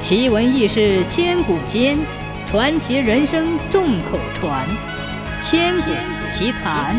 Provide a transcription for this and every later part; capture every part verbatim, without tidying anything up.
奇闻异事千古间，传奇人生众口传。千古奇谈。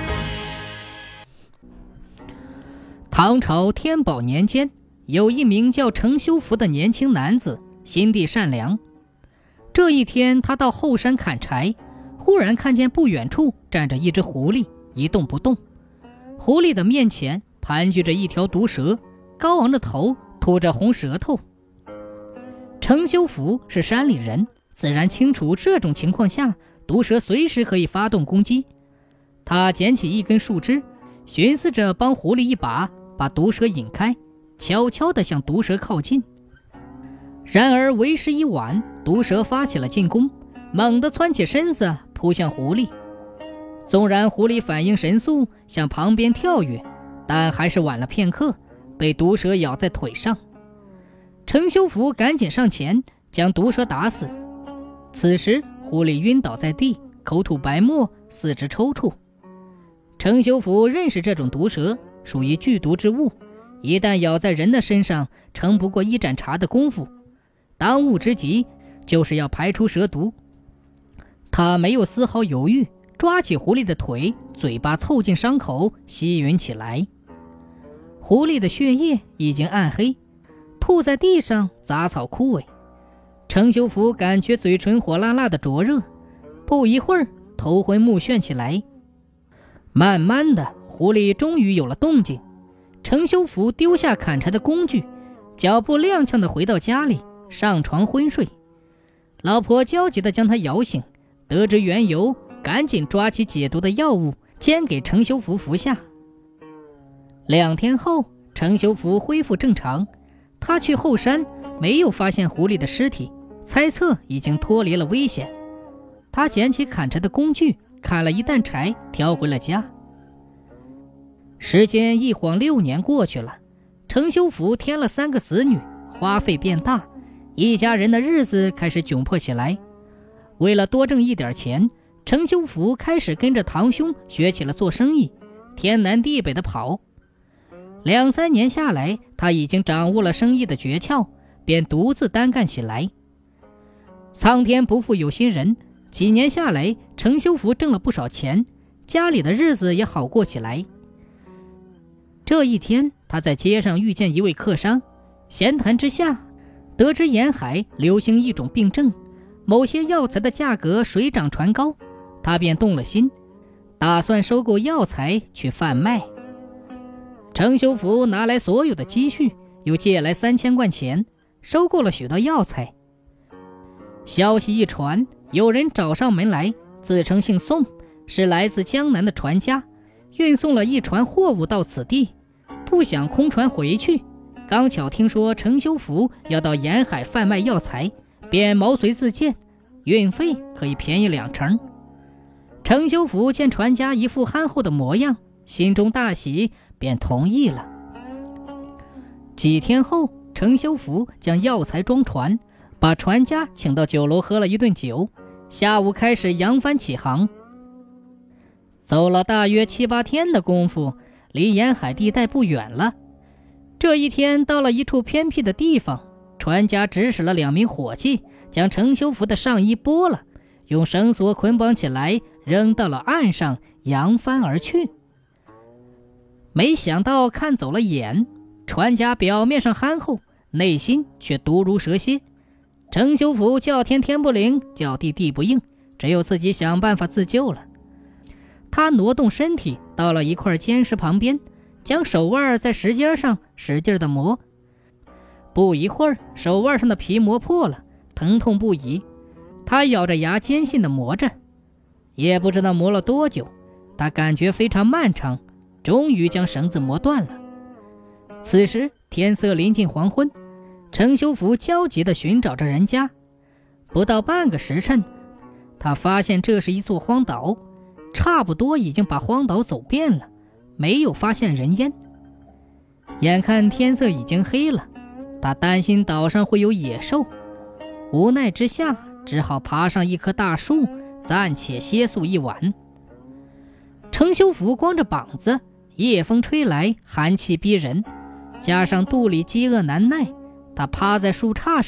唐朝天宝年间，有一名叫程修福的年轻男子，心地善良。这一天，他到后山砍柴，忽然看见不远处站着一只狐狸，一动不动。狐狸的面前盘踞着一条毒蛇，高昂的头吐着红舌头。程修福是山里人，自然清楚这种情况下毒蛇随时可以发动攻击。他捡起一根树枝，寻思着帮狐狸一把，把毒蛇引开，悄悄地向毒蛇靠近。然而为时已晚，毒蛇发起了进攻，猛地窜起身子扑向狐狸。纵然狐狸反应神速，向旁边跳跃，但还是晚了片刻，被毒蛇咬在腿上。程修福赶紧上前将毒蛇打死。此时狐狸晕倒在地，口吐白沫，四肢抽搐。程修福认识这种毒蛇属于剧毒之物，一旦咬在人的身上，撑不过一盏茶的功夫。当务之急就是要排出蛇毒。他没有丝毫犹豫，抓起狐狸的腿，嘴巴凑近伤口吸吮起来。狐狸的血液已经暗黑，吐在地上，杂草枯萎。程修福感觉嘴唇火辣辣的灼热，不一会儿头昏目眩起来。慢慢的，狐狸终于有了动静。程修福丢下砍柴的工具，脚步踉跄地回到家里，上床昏睡。老婆焦急地将他摇醒，得知缘由，赶紧抓起解毒的药物煎给程修福服下。两天后，程修福恢复正常。他去后山，没有发现狐狸的尸体，猜测已经脱离了危险。他捡起砍柴的工具，砍了一担柴，挑回了家。时间一晃六年过去了，程修福添了三个子女，花费变大，一家人的日子开始窘迫起来。为了多挣一点钱，程修福开始跟着堂兄学起了做生意，天南地北的跑。两三年下来，他已经掌握了生意的诀窍，便独自单干起来。苍天不负有心人，几年下来，程修福挣了不少钱，家里的日子也好过起来。这一天，他在街上遇见一位客商，闲谈之下，得知沿海流行一种病症，某些药材的价格水涨船高，他便动了心，打算收购药材去贩卖。程修福拿来所有的积蓄，又借来三千贯钱，收购了许多药材。消息一传，有人找上门来，自称姓宋，是来自江南的船家，运送了一船货物到此地，不想空船回去。刚巧听说程修福要到沿海贩卖药材，便毛遂自荐，运费可以便宜两成。程修福见船家一副憨厚的模样，心中大喜，便同意了。几天后，程修福将药材装船，把船家请到酒楼喝了一顿酒，下午开始扬帆起航。走了大约七八天的功夫，离沿海地带不远了。这一天到了一处偏僻的地方，船家指使了两名伙计，将程修福的上衣剥了，用绳索捆绑起来，扔到了岸上，扬帆而去。没想到看走了眼，船家表面上憨厚，内心却毒如蛇蝎。程修福叫天天不灵，叫地地不应，只有自己想办法自救了。他挪动身体到了一块坚石旁边，将手腕在石尖上使劲地磨。不一会儿，手腕上的皮磨破了，疼痛不已。他咬着牙坚信地磨着，也不知道磨了多久，他感觉非常漫长，终于将绳子磨断了。此时天色临近黄昏，程修福焦急地寻找着人家。不到半个时辰，他发现这是一座荒岛，差不多已经把荒岛走遍了，没有发现人烟。眼看天色已经黑了，他担心岛上会有野兽，无奈之下只好爬上一棵大树，暂且歇宿一晚。程修福光着膀子，夜风吹来，寒气逼人，加上肚里饥饿难耐，他趴在树杈上，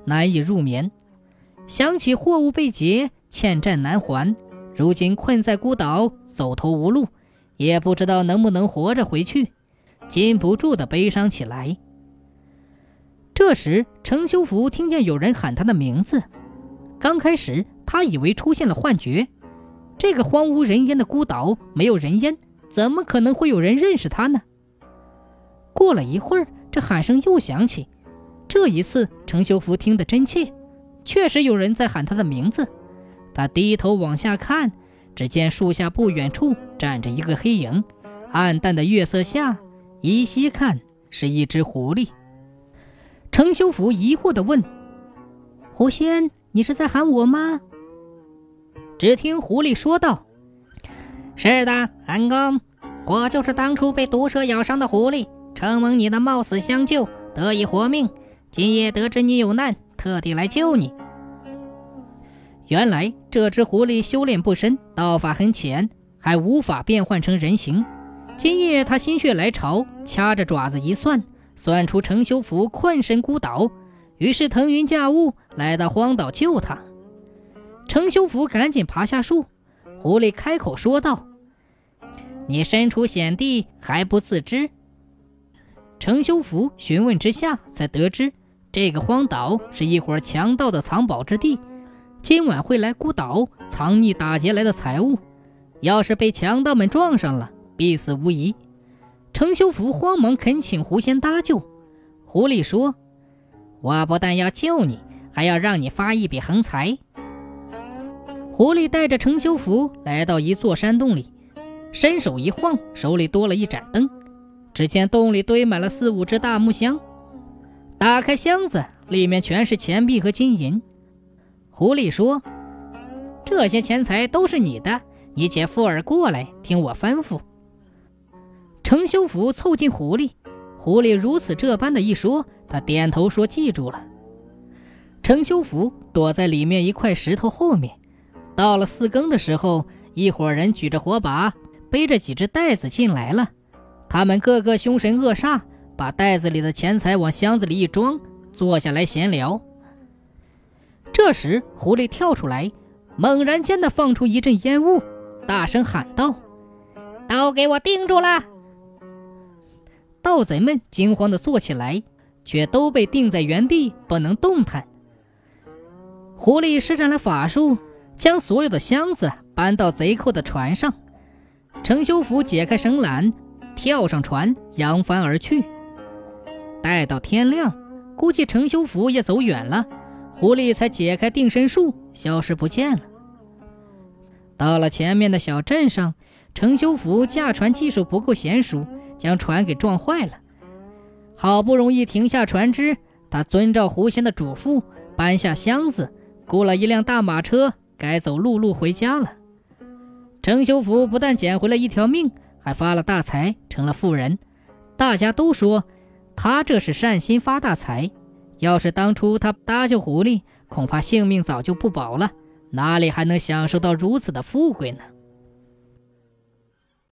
难以入眠。想起货物被劫，欠债难还，如今困在孤岛，走投无路，也不知道能不能活着回去，禁不住的悲伤起来。这时程修福听见有人喊他的名字，刚开始他以为出现了幻觉，这个荒无人烟的孤岛没有人烟，怎么可能会有人认识他呢？过了一会儿，这喊声又响起，这一次程修福听得真切，确实有人在喊他的名字。他低头往下看，只见树下不远处站着一个黑影，暗淡的月色下，依稀看是一只狐狸。程修福疑惑地问：狐仙，你是在喊我吗？只听狐狸说道：是的，恩公，我就是当初被毒蛇咬伤的狐狸，承蒙你的冒死相救，得以活命，今夜得知你有难，特地来救你。原来这只狐狸修炼不深，道法很浅，还无法变换成人形。今夜他心血来潮，掐着爪子一算，算出程修福困身孤岛，于是腾云驾雾来到荒岛救他。程修福赶紧爬下树，狐狸开口说道：你身处险地还不自知。程修福询问之下才得知，这个荒岛是一伙强盗的藏宝之地，今晚会来孤岛藏匿打劫来的财物，要是被强盗们撞上了，必死无疑。程修福慌忙恳请狐仙搭救。狐狸说：我不但要救你，还要让你发一笔横财。狐狸带着程修福来到一座山洞里，伸手一晃，手里多了一盏灯。只见洞里堆满了四五只大木箱，打开箱子，里面全是钱币和金银。狐狸说：这些钱财都是你的，你且附耳过来，听我吩咐。程修福凑近狐狸，狐狸如此这般的一说，他点头说记住了。程修福躲在里面一块石头后面。到了四更的时候，一伙人举着火把，背着几只袋子进来了。他们个个凶神恶煞，把袋子里的钱财往箱子里一装，坐下来闲聊。这时狐狸跳出来，猛然间的放出一阵烟雾，大声喊道：都给我定住了！盗贼们惊慌地坐起来，却都被定在原地，不能动弹。狐狸施展了法术，将所有的箱子搬到贼寇的船上。程修福解开绳缆，跳上船，扬帆而去。待到天亮，估计程修福也走远了，狐狸才解开定身术，消失不见了。到了前面的小镇上，程修福驾船技术不够娴熟，将船给撞坏了。好不容易停下船只，他遵照狐仙的嘱咐，搬下箱子，雇了一辆大马车，该走陆路回家了。程修福不但捡回了一条命，还发了大财，成了富人。大家都说他这是善心发大财，要是当初他搭救狐狸，恐怕性命早就不保了，哪里还能享受到如此的富贵呢？